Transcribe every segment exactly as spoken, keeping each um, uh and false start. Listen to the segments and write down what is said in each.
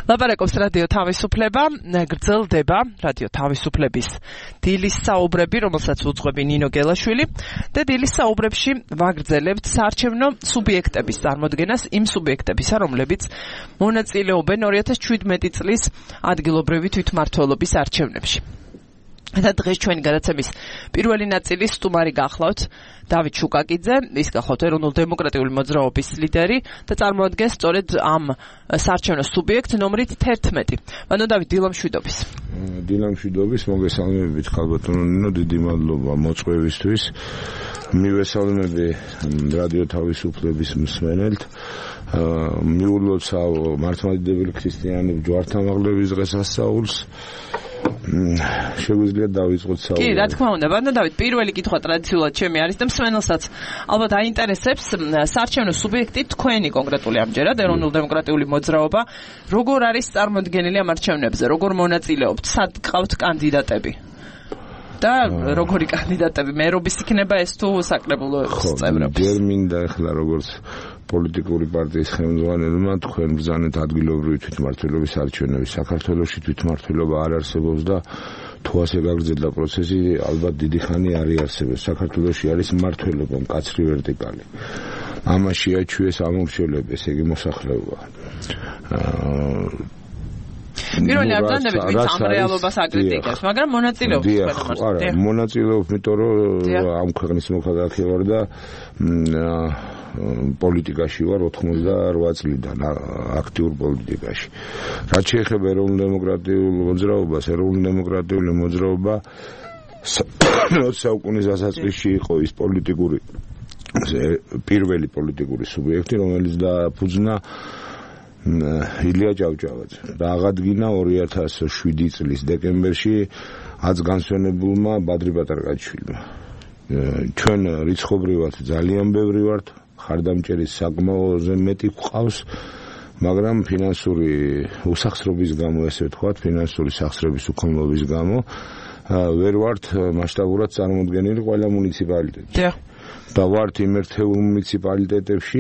ლაპარაკობს რადიო თავისუფლება, გრძელდება რადიო თავისუფლების დილის საუბრები, რომელსაც უძღვები ნინო გელაშვილი და დილის საუბრებში ვაგრძელებთ საარჩევნო სუბიექტების წარმოდგენას, იმ სუბიექტებისა, რომლებიც მონაწილეობენ ორი ათას შვიდმეტი წლის ადგილობრივი თვითმმართველობის არჩევნებში. და დღეს ჩვენი გადაცემის პირველი ნაწილის სტუმარი გახლავთ დავით შუკაკიძე, ის გახლავთ ეროვნულ-დემოკრატიული მოძრაობის ლიდერი და წარმოადგენს სწორედ ამ საარჩევნო სუბიექტ ნომრით თერთმეტი. ბანო დავით, დილამშვიდობის. დილამშვიდობის, მოგესალმებით ხალბატონო ნინო, დიდი მადლობა მოწვევისთვის. მივესალმები რადიო თავისუფლების მსმენელთ. მიულოცავ მართლმადიდებელი ქრისტიანების ჯვართამაღლების დღესასწაულს. შეგვიძლია დავიწყოთ საუბარი. კი, რა თქმა უნდა, ბანო დავით, პირველი კითხვა ტრადიციულად ჩემი არის და მსმენელსაც ალბათ აინტერესებს საარჩევნო სუბიექტი თქვენი კონკრეტული ამჯერად ეროვნულ-დემოკრატიული მოძრაობა, როგორ არის წარმოდგენილი ამ არჩევნებზე, როგორ მონაწილეობთ, სად გყავთ კანდიდატები? და როგორი კანდიდატები, მერობის იქნება ეს თუ საკრებულოს წევრები? ჯერ მინდა ახლა როგორც პოლიტიკური პარტიის ხელმძღვანელმა თქვენ ბრძანეთ ადგილობრივი თვითმმართველობის არჩევნები. საქართველოში თვითმმართველობა არ არსებობს და თუ ასე გაგრძელდა პროცესი, ალბათ დიდი ხანი არ იარსებებს. საქართველოში არის მმართველობა, მკაცრი ვერტიკალი. ამაში აჩვიეს ამორჩევლები, ესე იგი მოსახლეობა. პირველი არ ბრძანდებით, ვინც ამ რეალობას აკრიტიკებს, მაგრამ მონაწილეობს თქვენ არა, მონაწილეობს, იმიტომ რომ ამ ქვეყნის მოქალაქე ვარ და პოლიტიკაში ვარ ოცდაოთხ წლიდან, აქტიურ პოლიტიკაში. რაც შეეხება ეროვნულ-დემოკრატიულ მოძრაობას, ეროვნულ-დემოკრატიული მოძრაობა ოცდაათი საუკუნის დასაწყისში იყო ის პოლიტიკური პირველი პოლიტიკური სუბიექტი, რომელიც დააფუძნა ილია ჭავჭავაძე და აღადგინა ორი ათას შვიდი წლის დეკემბერში ათს განსვენებულმა ბადრი ბატარკაჩვილმა. ჩვენ რიცხობრივად ძალიან ბევრი ვართ, ხარდამჭერის საკმაოზე მეტი გვყავს, მაგრამ ფინანსური უსახსრობის გამო, ესე ვთქვათ, ფინანსური სახსრების უქონლობის გამო ვერ ვართ მასშტაბურად წარმოდგენილი ყველა მუნიციპალიტეტში. და ვართ იმ ერთეულ მუნიციპალიტეტებში,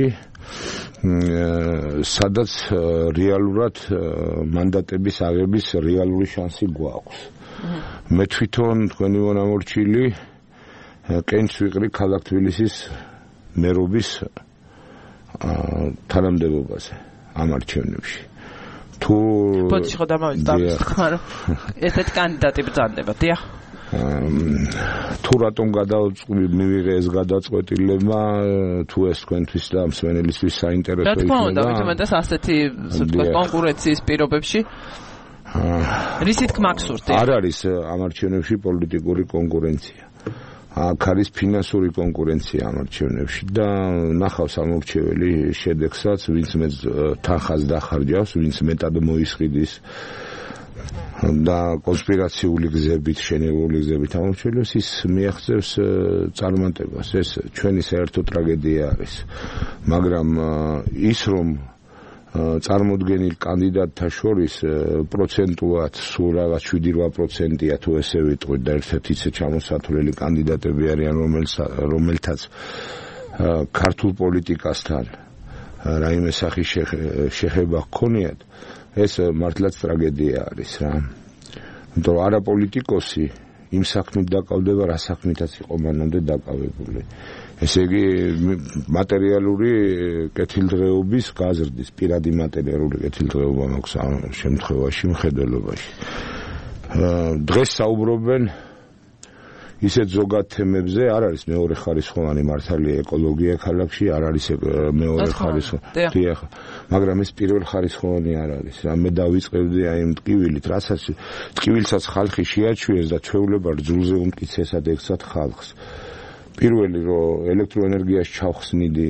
სადაც რეალურად მანდატების აღების რეალური შანსი გვაქვს. მე თვითონ თქვენი მონამორჩილი კენჭს ვიყრი ქალაქ თბილისის მერობის თანამდებობაზე ამ არჩევნებში. თუ ბოდიში ხო დამავიწყდა, მაგრამ ესეთ კანდიდატი ბრძანდება, დიახ. თუ რატომ გადავწყვიტე ეს გადაწყვეტილება, თუ ეს თქვენთვის და მსმენელისთვის საინტერესო იქნება. რა თქმა უნდა, ვთქვათ, ასეთი კონკურენციის პირობებში რისით გმაგსურთ? არ არის ამ არჩევნებში პოლიტიკური კონკურენცია. აქ არის ფინანსური კონკურენცია ამ არჩევნებში და ნახავს ამორჩეველი შედეგსაც, ვინც მეც თანხას დახარჯავს, ვინც მეტად მოისყიდის და კონსპირაციული გზებით, შენელებული გზებით ამორჩევებს, ის მიაღწევს წარმატებას. ეს ჩვენი საერთო ტრაგედია არის. მაგრამ ის რომ წარმოდგენილ კანდიდატთა შორის პროცენტულად სულ რაღაც შვიდი რვა პროცენტია თუ ესე ვიტყვით და ერთ-ერთი ისე ჩამოსათვლელი კანდიდატები არიან, რომელთაც ქართულ პოლიტიკასთან რაიმე სახის შეხება ჰქონიათ, ეს მართლაც ტრაგედია არის რა. იმიტომ რომ არა პოლიტიკოსი იმ საქმით დაკავდება, რა საქმითაც იყო მანამდე დაკავებული. ესე იგი მატერიალური კეთილდღეობის გაზრდის, პირადი მატერიალური კეთილდღეობა მაქვს ამ შემთხვევაში მხედველობაში. დღეს საუბრობენ ისეთ ზოგად თემებზე, არ არის მეორე ხარისხოვანი მართალია ეკოლოგია ქალაქში, არ არის მეორე ხარისხოვანი. დიახ, მაგრამ ეს პირველ ხარისხოვანი არ არის. მე დავიწყებდი აი იმ ტკივილით, რასაც ტკივილსაც ხალხი შეაჩვიეს და ჩვეულება რძულზე უმტკიცესად ექცათ ხალხს. პირველი რომ ელექტროენერგიას ჩავხსნიდი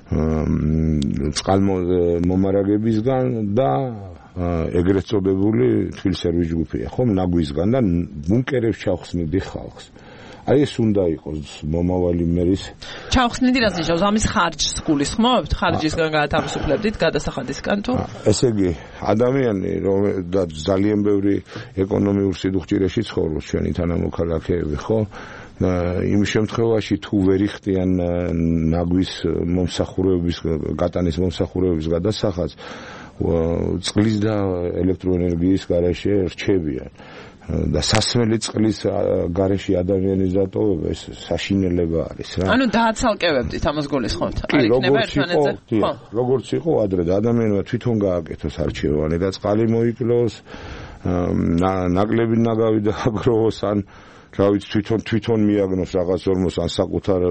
წყალმომარაგებისგან და ეგრეთ წოდებული თბილისერვის ჯგუფია, ხომ, ნაგვისგან და ბუნკერებს ჩავხსნიდი ხალხს. აი ეს უნდა იყოს მომავალი მერის. ჩავხსნიდი რას ნიშნავს? ამის ხარჯს გულისხმობთ? ხარჯისგან გაათავისუფლებდით, გადასახადისგან თუ? ესე იგი, ადამიანი რომ და ძალიან ბევრი ეკონომიურ სიდუხჭირეში ცხოვრობს ჩვენი თანამოქალაქეები, ხო? იმ შემთხვევაში თუ ვერ იხდიან ნაგვის მომსახურების, გატანის მომსახურების გადასახადს, წყლის და ელექტროენერგიის გარეშე რჩებიან. და სასმელი წყლის გარეშე ადამიანის დატოვება ეს საშინელება არის რა. ანუ დააცალკევებდით ამას გულისხმობთ. არ იქნება ერთმანეთზე. ხო, როგორც იყო ადრე და ადამიანმა თვითონ გააკეთოს არჩევანი და წყალი მოიკლოს, ნაკლები ნაგავი დააგროვოს ან რა ვიცი თვითონ თვითონ მიაგნოს რაღაც ორმოს ან საკუთარ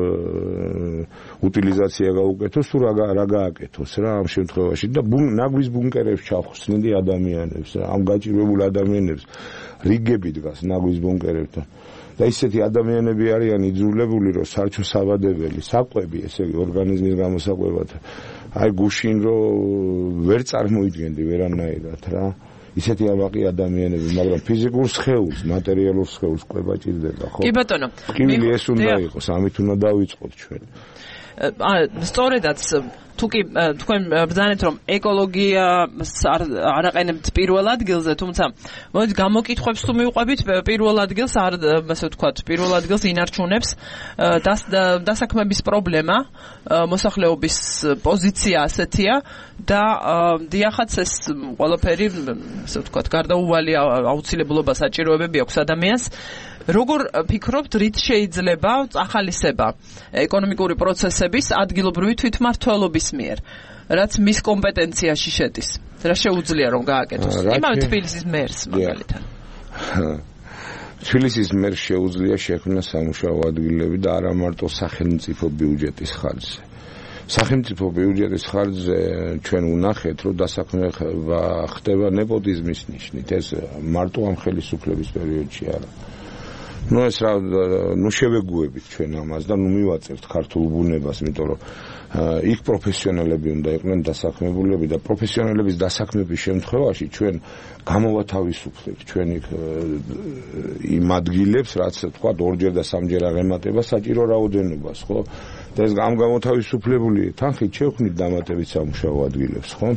უტილიზაცია გაუკეთოს თუ რა რა გააკეთოს რა ამ შემთხვევაში და ნაგვის ბუნკერებს ჩახსნილი ადამიანებს რა ამ გაჭირვებულ ადამიანებს რიგები დგას ნაგვის ბუნკერებთან და ისეთი ადამიანები არიან იძულებული რომ სარჩო საბადებელი საკვები ესე იგი ორგანიზმის გამოსაკვებად აი გუშინ რომ ვერ წარმოიდგენდი ვერანაირად რა ისეთი ამაყი ადამიანები, მაგრამ ფიზიკურ სხეულს, მატერიალურ სხეულს ყვება ჭირდება, ხო? კი ბატონო. კიბილი ეს უნდა იყოს, ამით უნდა დავიწყოთ ჩვენ. აა სწორედაც თუ კი თქვენ ბრძანეთ რომ ეკოლოგია არ აყენებთ პირველ ადგილზე, თუმცა მოდი გამოკითხვებს თუ მივყვებით პირველ ადგილს არ ასე ვთქვათ, პირველ ადგილს ინარჩუნებს დასაქმების პრობლემა, მოსახლეობის პოზიცია ასეთია და დიახაც ეს ყველაფერი ასე ვთქვათ, გარდაუვალი აუცილებლობა საჭიროებები აქვს ადამიანს. როგორ ფიქრობთ, რით შეიძლება ახალისება ეკონომიკური პროცესების ადგილობრივი თვითმმართველობის მიერ, რაც მის კომპეტენციაში შედის? რა შეუძლია რომ გააკეთოს? იმავე თბილისის მერს მაგალითად. თბილისის მერს შეუძლია შექმნა სამუშაო ადგილები და არა მარტო სახელმწიფო ბიუჯეტის ხარჯზე. სახელმწიფო ბიუჯეტის ხარჯზე ჩვენ ვნახეთ, რომ დასაქმება ხდება ნეპოტიზმის ნიშნით. ეს მარტო ამ ხელისუფლების პერიოდში არა. ну ეს რა ну შევეგუებით ჩვენ ამას და ну მივაწევთ ქართულ ბუნებას, იმიტომ რომ იქ პროფესიონალები უნდა იყვნენ დასაქმებულები და პროფესიონალების დასაქმების შემთხვევაში ჩვენ გამოვათავისუფლებთ ჩვენ იქ იმ ადგილებს, რაც თქვა ორჯერ და სამჯერ აღემატება საჭირო რაოდენობას, ხო? და ეს ამ გამოთავისუფლებული თანხით შევქმნით დამატებით სამუშაო ადგილებს, ხო?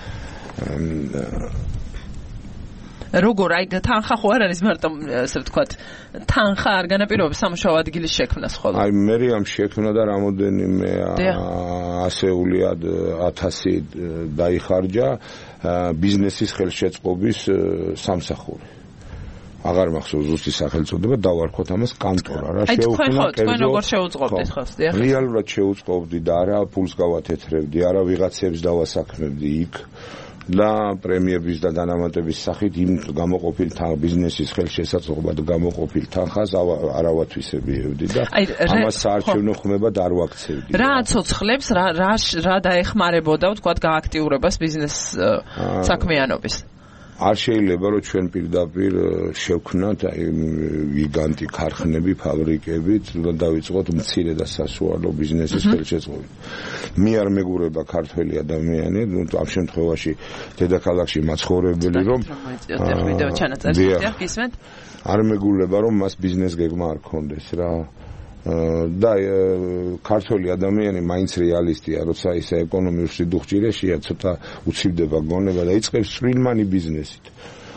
როგორ აი თანხა ხო არ არის მარტო ასე ვთქვათ თანხა არ განაპირობებს სამუშაო ადგილის შექმნას ხოლმე აი მე ამ შექმნა და რამოდენიმე ასეული ათასი დაიხარჯა ბიზნესის ხელშეწყობის სამსახური აღარ მახსოვს ზუსტი სახელწოდება დავარქვათ ამას კანტორა რა შეუქმნა თქვენ როგორ შეუწყობდით ხო რეალურად შეუწყობდი და არა ფულს გავათეთრებდი არა ვიღაცებს დავასაქმებდი იქ და პრემიების და დანამატების სახით იმ გამოყოფილ ბიზნესის ხელშესაწყობად გამოყოფილ თანხას არავათვისებიებდი და ამას საარჩევნო ხმებად არ ვაქცევდი. რა აცოცხლებს, რა რა დაეხმარებოდა ვთქვათ გააქტიურებას ბიზნეს საქმიანობის? არ შეიძლება რომ ჩვენ პირდაპირ შევქნათ გიგანტი ქარხნები, ფაბრიკები და დავიწყოთ მცირე და სასუალო ბიზნესის ხელშეწყობით. მე არ მეგურება ქართველი ადამიანი, ამ შემთხვევაში დედაქალაქში მაცხოვრებელი რომ არ მეგულება რომ მას ბიზნეს გეგმა არ ქონდეს რა. და ქართველი ადამიანი მაინც რეალისტია, როცა ისე ეკონომიურ სიდუხჭირეშია, ცოტა უცივდება გონება და იწყებს სრულმანი ბიზნესით.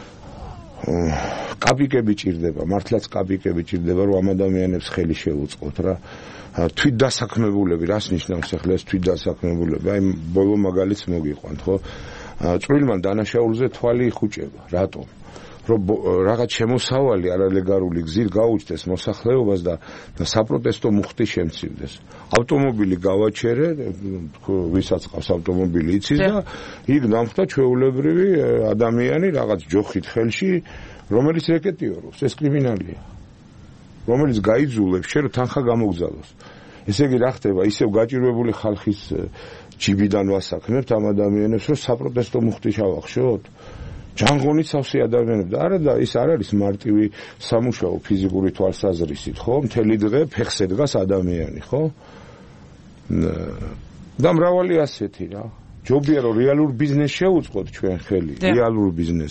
კაპიკები ჭირდება, მართლაც კაპიკები ჭირდება, რომ ამ ადამიანებს ხელი შეუწყოთ რა. თვით დასაქმებულები, რას ნიშნავს ახლა ეს თვით დასაქმებულები? აი ბოლო მაგალითს მოგიყვანთ, ხო? წვრილმან დანაშაულზე თვალი იხუჭება. რატომ? რომ რაღაც შემოსავალი არალეგალური გზით გაუჩნდეს მოსახლეობას და საპროტესტო მუხტი შემცირდეს. ავტომობილი გავაჩერე, ვისაც ყავს ავტომობილი იცის და იქ დამხვდა ჩვეულებრივი ადამიანი რაღაც ჯოხით ხელში, რომელიც რეკეტიორობს, ეს კრიმინალია. რომელიც გაიძულებს შენ რომ თანხა გამოგზავნოს. ესე იგი რა ხდება, ისევ გაჭირვებული ხალხის ჯიბიდან ვასაქმებთ ამ ადამიანებს, რომ საპროტესტო მუხტი ჩავახშოთ. ჯანღონით სავსე ადამიანები და არა და ის არ არის მარტივი სამუშაო ფიზიკური თვალსაზრისით, ხო? მთელი დღე ფეხზე დგას ადამიანი, ხო? და მრავალი ასეთი რა. ჯობია რომ რეალურ ბიზნეს შევუწყოთ ჩვენ ხელი, რეალურ ბიზნეს.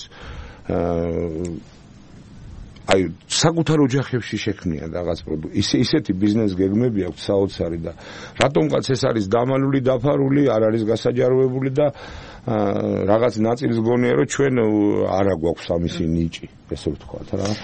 აი საკუთარ ოჯახებში შექმნიან რაღაც პროდუქტი. ისე ისეთი ბიზნეს გეგმები აქვს საოცარი და რატომღაც ეს არის დამალული, დაფარული, არ არის გასაჯაროებული და რაღაც ნაწილს გონია რომ ჩვენ არა გვაქვს ამისი ნიჭი, ესე ვთქვათ რა.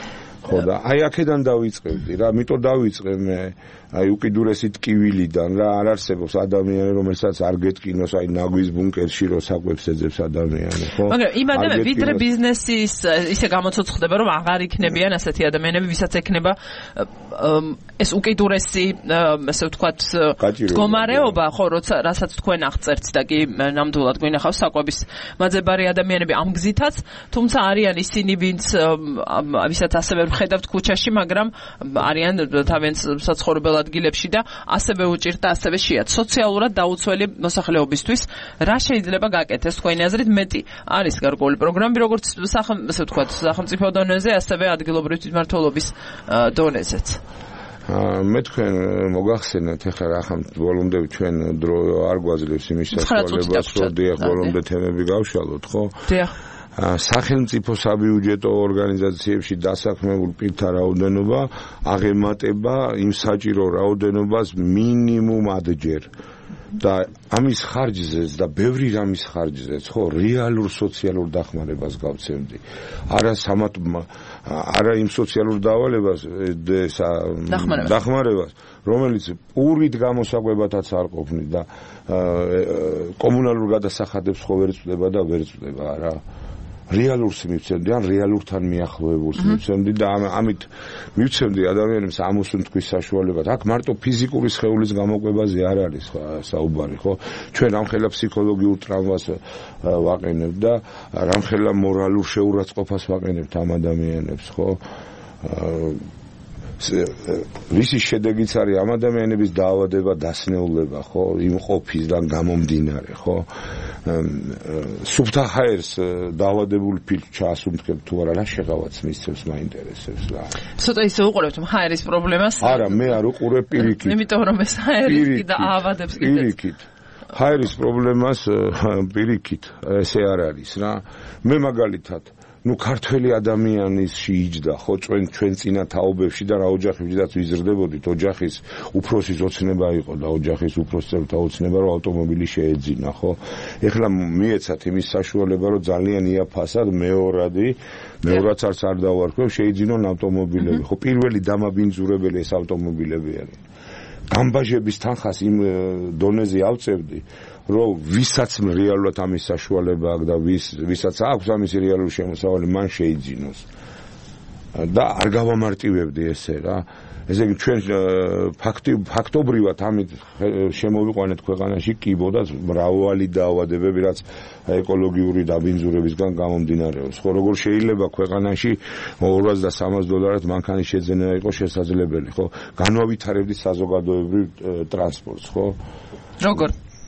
ხო და აი აქედან დავიწყებდი რა, იმიტომ დავიწყე მე აი უკიდურესი ტკივილიდან რა, არ არსებობს ადამიანი რომელსაც არ გეტკინოს აი ნაგვის ბუნკერში რო საკვებს ეძებს ადამიანი, ხო? მაგრამ იმ ადამიანები ვიდრე ბიზნესის ისე გამოცოცხლდება რომ აღარ იქნებიან ასეთი ადამიანები, ვისაც ექნება ეს უკიდურესი ასე ვთქვათ მდგომარეობა, ხო, როცა რასაც თქვენ აღწერთ და კი ნამდვილად გვინახავს საკვების მაძებარი ადამიანები ამ გზითაც, თუმცა არიან ისინი ვინც ვისაც ასევე ვხედავთ ქუჩაში, მაგრამ არიან თავიანთ საცხოვრებელ ადგილებში და ასევე უჭირთ და ასევე შეათ სოციალურად დაუცველი მოსახლეობისთვის რა შეიძლება გაკეთდეს თქვენი აზრით მეტი არის გარკვეული პროგრამები როგორც ასე ვთქვათ სახელმწიფო დონეზე ასევე ადგილობრივი თვითმმართველობის დონეზეც მე თქვენ მოგახსენეთ ეხლა რა ხომ ბოლომდე ჩვენ დრო არ გვაძლევს იმის საშუალებას რომ დიახ ბოლომდე თემები გავშალოთ ხო დიახ სახელმწიფო საბიუჯეტო ორგანიზაციებში დასაქმებულ პირთა რაოდენობა აღემატება იმ საჭირო რაოდენობას მინიმუმ ათჯერ და ამის ხარჯზეც და ბევრი რამის ხარჯზეც ხო რეალურ სოციალურ დახმარებას გავცემდი არა სამათ არა იმ სოციალურ დავალებას დახმარებას რომელიც პურით გამოსაკვებათაც არ ყოფნით და კომუნალურ გადასახადებს ხო ვერ წვდება და ვერ წვდება რა რეალურს მივცემდი ან რეალურთან მიახლოებულს მივცემდი და ამით მივცემდი ადამიანებს ამოსუნთქვის საშუალებად. აქ მარტო ფიზიკური სხეულის გამოკვებაზე არ არის საუბარი, ხო? ჩვენ ამხელა ფსიქოლოგიურ ტრამვას ვაყენებთ და რამხელა მორალურ შეურაცხყოფას ვაყენებთ ამ ადამიანებს, ხო? ვისი შედეგიც არის ამ ადამიანების დაავადება, დასნეულება, ხო? იმ ყოფისგან გამომდინარე, ხო? სუფთა ჰაერს დაავადებულ ფილმს ჩაასუნთქებ თუ არა, რა შეღავაც მისცემს მაინტერესებს რა. ცოტა ისე უყურებთ ჰაერის პრობლემას? არა, მე არ უყურებ პირიქით. იმიტომ რომ ეს ჰაერი და აავადებს კიდეც. პირიქით. ჰაერის პრობლემას პირიქით, ესე არ არის რა. მე მაგალითად ნუ ქართველი ადამიანის შეიჯდა ხო ჩვენ ჩვენ წინა თაობებში და რა ოჯახებშიც ვიზრდებოდით ოჯახის უფროსის ოცნება იყო და ოჯახის უფროსებთა ოცნება რომ ავტომობილი შეეძინა ხო ეხლა მიეცათ იმის საშუალება რომ ძალიან იაფასად მეორადი მეორადს არც არ დავარქვევ შეიძინონ ავტომობილები ხო პირველი დამაბინძურებელი ეს ავტომობილები არის გამბაჟების თანხას იმ დონეზე ავწევდი რომ ვისაც რეალურად ამის საშუალება აქვს და ვის ვისაც აქვს ამის რეალური შემოსავალი მან შეიძინოს და არ გავამარტივებდი ესე რა ესე იგი ჩვენ ფაქტი ფაქტობრივად ამით შემოვიყვანეთ ქვეყანაში კიბოდაც მრავალი დაავადებები რაც ეკოლოგიური დაბინძურებისგან გამომდინარეობს ხო როგორ შეიძლება ქვეყანაში ორასი და სამასი დოლარად მანქანის შეძენა იყოს შესაძლებელი ხო განავითარებდი საზოგადოებრივ ტრანსპორტს ხო როგორ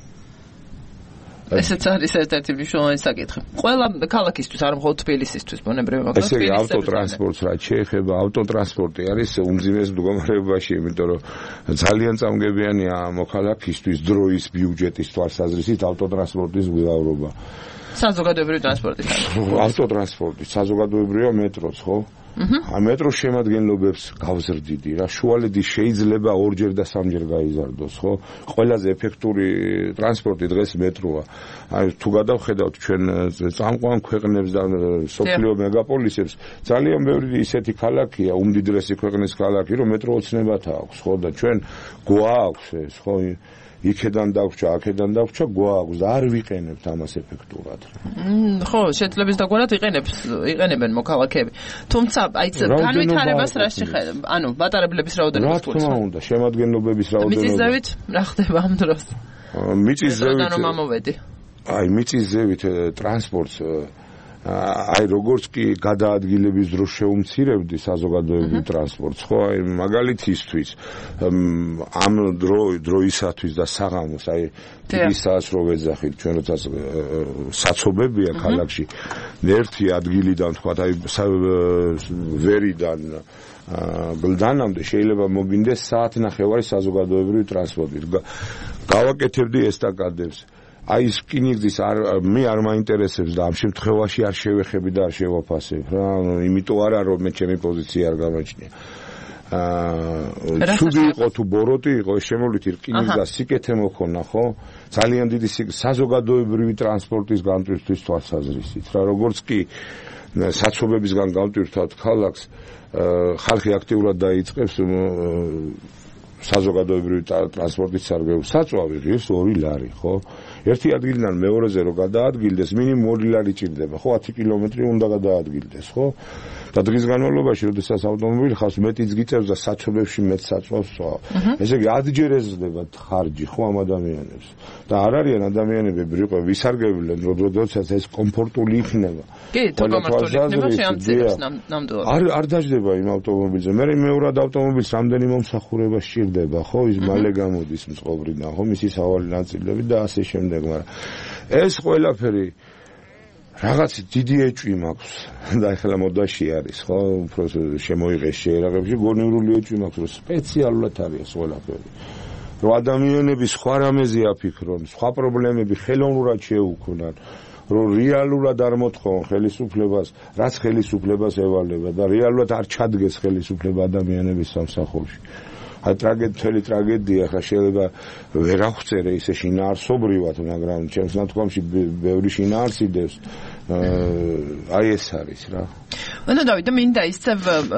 ესეც არის ერთ-ერთი მნიშვნელოვანი საკითხი. ყველა ქალაქისთვის, არ მხოლოდ თბილისისთვის, ბუნებრივია, მაგრამ ესე იგი ავტოტრანსპორტს რაც შეეხება, ავტოტრანსპორტი არის უმძიმეს მდგომარეობაში, იმიტომ რომ ძალიან წამგებიანია მოქალაქისთვის დროის ბიუჯეტის თვალსაზრისით ავტოტრანსპორტის მგზავრობა. საზოგადოებრივი ტრანსპორტის. ავტოტრანსპორტი, საზოგადოებრივია მეტროც, ხო? ა მეტროს შემადგენლობებს გავზრდიდი რა შუალედი შეიძლება ორჯერ და სამჯერ გაიზარდოს ხო ყველაზე ეფექტური ტრანსპორტი დღეს მეტროა აი თუ გადავხედავთ ჩვენ წამყვან ქვეყნებს და სოფლიო მეგაპოლისებს ძალიან ბევრი ისეთი ქალაქია უმდიდრესი ქვეყნის ქალაქი რომ მეტრო ოცნებათა აქვს ხო და ჩვენ გვაქვს ეს ხო იქედან დაგვჭა, აქედან დაგვჭა, გვაქვს და არ ვიყენებთ ამას ეფექტურად. ხო, შეძლებს დაგვარად იყენებს, იყენებენ მოქალაქეები. თუმცა, აი ეს განვითარებას რა შეხედა? ანუ მატარებლების რაოდენობა გულისხმობს. რა თქმა უნდა, შემადგენლობების რაოდენობა. მიწის ზევით რა ხდება ამ დროს? მიწის ზევით. რომ ამოვედი. აი, მიწის ზევით ტრანსპორტს აი როგორც კი გადაადგილების დროს შეუმცირებდი საზოგადოებრივ ტრანსპორტს ხო აი მაგალითისთვის ამ დრო დროისათვის და საღამოს აი დიდი საათს რო ვეძახით ჩვენ როცა საცობებია ქალაქში ერთი ადგილიდან თქვა აი ვერიდან გლდანამდე შეიძლება მოგინდეს საათნახევარი საზოგადოებრივი ტრანსპორტით გავაკეთებდი ესტაკადებს აი სკინიგზის არ მე არ მაინტერესებს და ამ შემთხვევაში არ შევეხები და არ შევაფასებ რა იმიტომ არა რომ მე ჩემი პოზიცია არ გამაჩნია აა ცუდი იყო თუ ბოროტი იყო, შემოვლით რკინის და სიკეთე მოქონა, ხო? ძალიან დიდი საზოგადოებრივი ტრანსპორტის გამტვირთვის თვალსაზრისით რა, როგორც კი საცობებისგან გამტვირთვათ ქალაქს, ხალხი აქტიურად დაიწყებს საზოგადოებრივი ტრანსპორტის სარგებლობას. საწვავი ღირს ორი ლარი, ხო? ერთი ადგილიდან მეორეზე რო გადაადგილდეს, მინიმუმ ორი ლარი ჭირდება, ხო? ათი კილომეტრი უნდა გადაადგილდეს, ხო? და დღის განმავლობაში, როდესაც ავტომობილი ხავს მეტიც გიწევს და საცობებში მეტ საწვავს სწავ. ესე იგი ათჯერ ეზრდება ხარჯი, ხო, ამ ადამიანებს. და არ არიან ადამიანები რიყო ვისარგებლენ, როდესაც ეს კომფორტული იქნება. კი, თუ კომფორტული იქნება, შეამცირებს ნამდვილად. არ არ დაждდება იმ ავტომობილზე. მე მეორად ავტომობილს რამდენი მომსახურება სჭირდება, ხო, ის მალე გამოდის მწყობრიდან, ხო, მისი სავალი ნაწილები და ასე შემდეგ, მაგრამ ეს ყველაფერი რაღაც დიდი ეჭვი მაქვს და ახლა მოდაში არის, ხო, უფრო შემოიღეს შეერაღებში, გონივრული ეჭვი მაქვს, რომ სპეციალურად არის ყველაფერი. რომ ადამიანები სხვა რამეზე აფიქრონ, სხვა პრობლემები ხელოვნურად შეუქმნან, რომ რეალურად არ მოთხოვონ ხელისუფლებას, რაც ხელისუფლებას ევალება და რეალურად არ ჩადგეს ხელისუფლება ადამიანების სამსახურში. აი ტრაგედია, ტრაგედია ხა შეიძლება ვერ აღწერე ისე შინაარსობრივად, მაგრამ ჩემს ნათქვამში ბევრი შინაარსი დევს. აი ეს არის რა. ანუ დავით, მინდა ისევ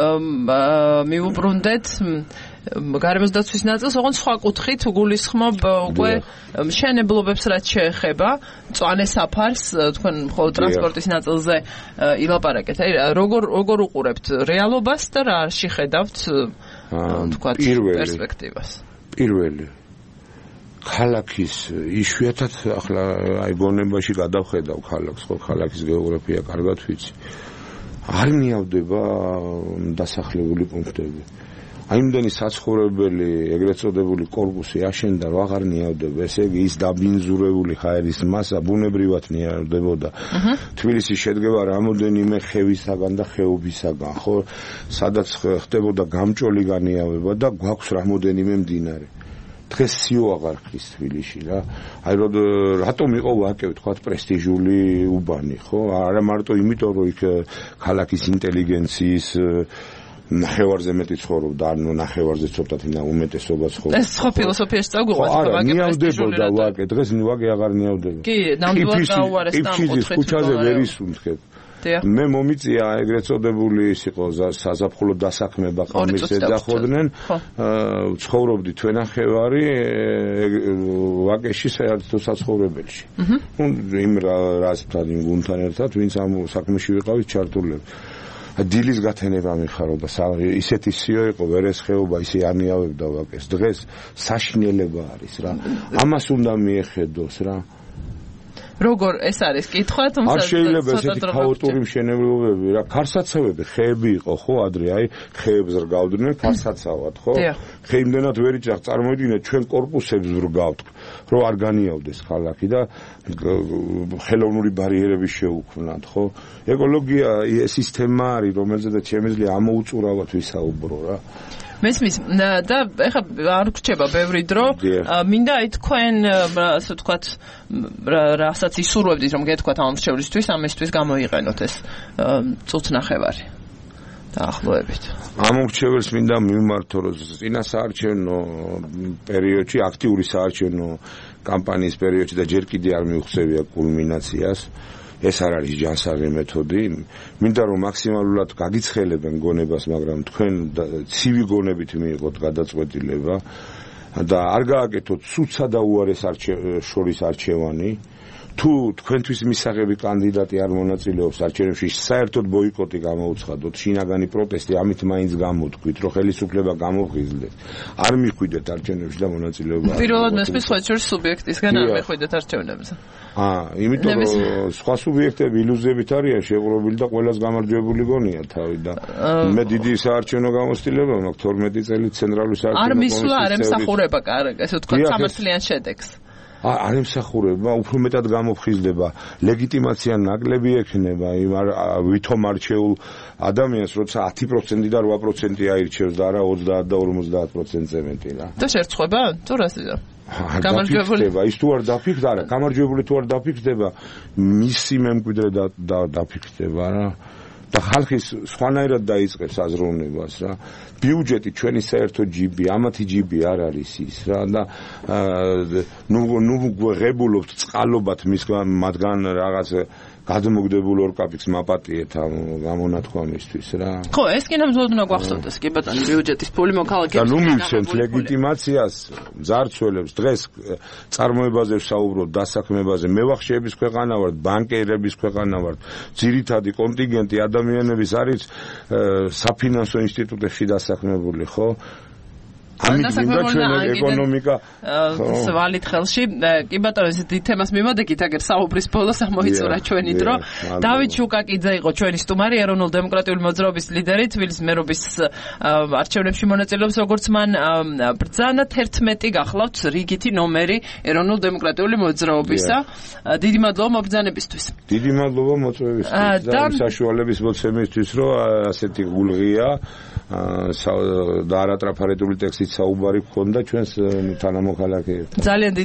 მივუბრუნდეთ გარემოს დაცვის ნაწილს, ოღონდ სხვა კუთხით გულისხმობ უკვე მშენებლობებს რაც შეეხება, მწვანე საფარს, თქვენ მხოლოდ ტრანსპორტის ნაწილზე ილაპარაკეთ. აი როგორ როგორ უყურებთ რეალობას და რა შეხედავთ თქვათ პერსპექტივას? პირველი ქალაქის იშვიათად ახლა აი გონებაში გადავხედავ ქალაქს, ხო, ქალაქის გეოგრაფია კარგად ვიცი. არ მიავდება დასახლებული პუნქტები. აი იმდენი საცხოვრებელი ეგრეთ წოდებული კორპუსი აშენდა, რომ აღარ ნიავდება. ესე იგი ის დაბინძურებული ჰაერის მასა ბუნებრივად ნიავდებოდა. თბილისი შედგება რამოდენიმე ხევისაგან და ხეობისაგან, ხო? სადაც ხდებოდა გამჭოლი განიავება და გვაქვს რამოდენიმე მდინარე. დღეს სიო აღარ ხდის თბილისში რა. აი რატომ იყო ვაკე ვთქვათ პრესტიჟული უბანი, ხო? არა მარტო იმიტომ, რომ იქ ქალაქის ინტელიგენციის ნახევარზე მეტი ცხოვრობდა, ანუ ნახევარზე ცოტათი და უმეტესობა ცხოვრობდა. ეს ხო ფილოსოფიაში წაგვიყვანს, რომ ვაკე პრესტიჟული და ვაკე დღეს ვაკე აღარ ნიავდება. კი, ნამდვილად გაუარეს და ამოთხეთ. ქუჩაზე ვერ ისუნთქებ. მე მომიწია ეგრეთ წოდებული ის იყო საზაფხულო დასაქმება ყამის ეძახოდნენ, ცხოვრობდი თვენახევარი ვაკეში საერთო საცხოვრებელში. ნუ იმ რასთან იმ გუნდთან ერთად, ვინც ამ საქმეში ვიყავით ჩართულები. დილის გათენება მიხარობდა, ისეთი სიო იყო, ვერეს ხეობა ისე ანიავებდა ვაკეს. დღეს საშინელება არის რა. ამას უნდა მიეხედოს რა. როგორ ეს არის კითხვა, თუმცა არ შეიძლება ესეთი ქაოტური მშენებლობები რა, ქარსაცავები, ხეები იყო ხო ადრე, აი ხეებს რგავდნენ ქარსაცავად, ხო? ხე იმდენად ვერ იჭრა, წარმოიდგინეთ ჩვენ კორპუსებს ვრგავთ, რომ არ განიავდეს ქალაქი და ხელოვნური ბარიერები შეუქმნათ, ხო? ეკოლოგია სისტემა არის, რომელზედაც შემიძლია ამოუწურავად ვისაუბრო რა. მესმის და ეხლა არ გრჩება ბევრი დრო, მინდა აი თქვენ ასე ვთქვათ რასაც ისურვებდით რომ გეთქვათ ამ მრჩევლისთვის, ამისთვის გამოიყენოთ ეს წუთნახევარი დაახლოებით. ამ მრჩეველს მინდა მიმართო, რომ წინა საარჩევნო პერიოდში, აქტიური საარჩევნო კამპანიის პერიოდში და ჯერ კიდე არ მიუღწევია კულმინაციას. ეს არ არის ჯანსაღი მეთოდი. მინდა რომ მაქსიმალურად გაგიცხელებენ გონებას, მაგრამ თქვენ ცივი გონებით მიიღოთ გადაწყვეტილება და არ გააკეთოთ სუცსა და უარეს შორის არჩევანი. თუ თქვენთვის მისაღები კანდიდატი არ მონაწილეობს არჩევნებში, საერთოდ ბოიკოტი გამოუცხადოთ, შინაგანი პროტესტი, ამით მაინც გამოთქვით, რომ ხელისუფლება გამოვღიზლდეს. არ მიხვიდეთ არჩევნებში და მონაწილეობა. პირველად მესმის სხვა შორის სუბიექტისგან არ მიხვიდეთ არჩევნებზე. აა, იმიტომ რომ სხვა სუბიექტები ილუზიებით არიან შეღრუბილი და ყველას გამარჯვებული გონია თავი და მე დიდი საარჩევნო გამოცდილება მაქვს თორმეტი წელი ცენტრალური საარჩევნო კომისიის. არ მისვლა არ ემსახურება კარგ, ესე ვთქვათ, სამართლიან შედეგს. არ ემსახურება, უფრო მეტად გამოფხიზლდება, ლეგიტიმაცია ნაკლები ექნება იმ ვითომ არჩეულ ადამიანს, როცა ათი პროცენტი და რვა პროცენტი აირჩევს და არა ოცდაათ და ორმოცდაათ პროცენტზე მეტი რა. და შერწყვება? თუ რასია? გამარჯვებული ის თუ არ დაფიქრდა, არა, გამარჯვებული თუ არ დაფიქრდება, მისი მემკვიდრე და დაფიქრდება რა. და ხალხის სხვანაირად დაიწყებს აზროვნებას რა. ბიუჯეტი ჩვენი საერთო ჯიბი, ამათი ჯიბი არ არის ის რა და ნუ ნუ ღებულობთ წყალობათ მისგან მათგან რაღაც გადმოგდებულ ორ კაპიკს მაპატიეთ ამ გამონათქვამისთვის რა. ხო, ეს კი ნამდვილად უნდა გვახსოვდეს, კი ბატონო, ბიუჯეტის ფული მოქალაქეებს. და ნუ მივცემთ ლეგიტიმაციას მძარცველებს დღეს წარმოებაზე ვსაუბრობ, დასაქმებაზე, მევახშეების ქვეყანა ვართ, ბანკერების ქვეყანა ვართ. ძირითადი კონტინგენტი ადამიანების არის საფინანსო ინსტიტუტებში დასაქმებული, ხო? ამით უნდა ჩვენი ეკონომიკა ვალით ხელში. კი ბატონო, ეს დიდ თემას მიმოდეკით, აგერ საუბრის ბოლოს ამოიწურა ჩვენი დრო. დავით შუკაკიძე იყო ჩვენი სტუმარი, ეროვნულ დემოკრატიული მოძრაობის ლიდერი, თბილისის მერობის არჩევნებში მონაწილეობს, როგორც მან ბრძანა თერთმეტი გახლავთ რიგითი ნომერი ეროვნულ დემოკრატიული მოძრაობისა. დიდი მადლობა მობრძანებისთვის. დიდი მადლობა მოწვევისთვის და საშუალების მოცემისთვის, რომ ასეთი გულღია და არატრაფარებული ტექსტით საუბარი გქონდა ჩვენს თანამოქალაქეებთან. ძალიან